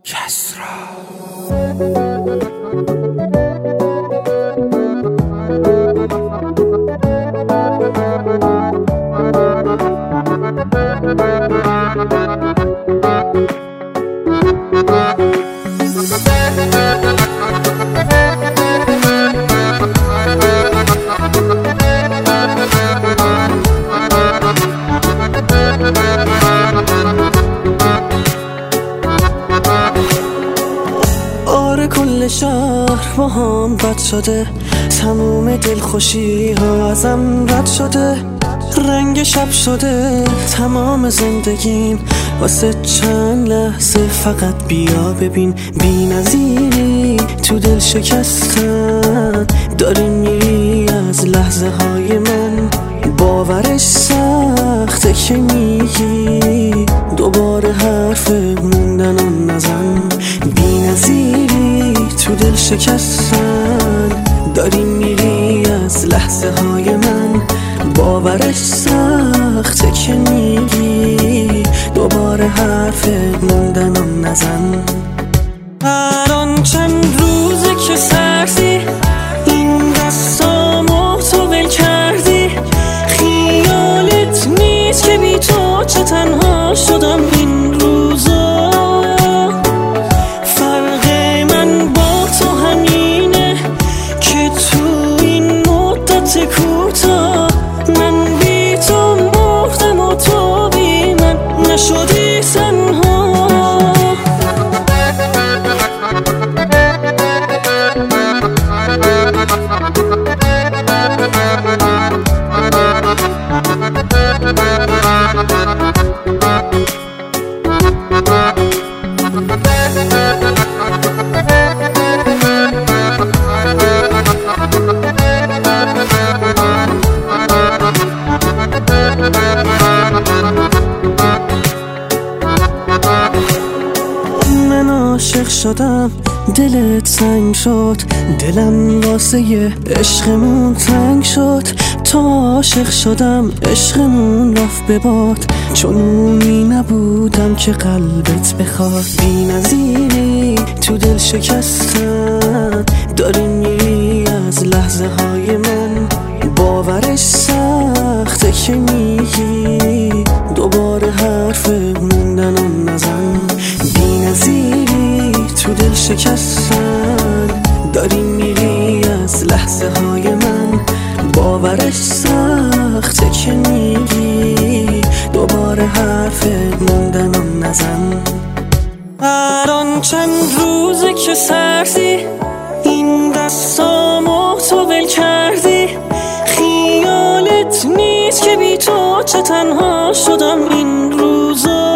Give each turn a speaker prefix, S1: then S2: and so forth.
S1: کسرا.
S2: آره کل شهر با هم بد شده، تموم دلخوشی ها ازم رد شده، رنگ شب شده تمام زندگیم، واسه چند لحظه فقط بیا ببین. بی نظیری تو دل شکستن، داری میری از لحظه های من، باورش سخته که میگی دوباره حرف موندن و نزن. بی نظیری تو دل شکستن، داری میری از لحظه های من، باورش سخته که میگی دوباره حرف موندن و نزن. الان چند روزه که سردی این دستامو تو ول کردی، خیالت نیست که بی تو چه تنها شدم این روزا. فرق من با تو همینه که تو این مدت کوتاه من بی تو مردم و تو بی من نشدی تنها. من عاشق شدم، دلت تنگ شد، دلم واسه عشقمون تنگ شد. تا عاشق شدم عشقمون رفت به باد، چون اونی نبودم که قلبت بخواد. بی نظیری تو دل شکستن، داری میری از لحظه های من، باورش سخته که میگی دوباره حرف موندن و نزن. بی نظیری تو دل شکستن، داری میری از لحظه های من، باورش سخته که میگی دوباره حرف موندن و نزن. الان چند روزه که سردی این دستامو تو ول کردی، خیالت نیست که بی تو چه تنها شدم این روزا.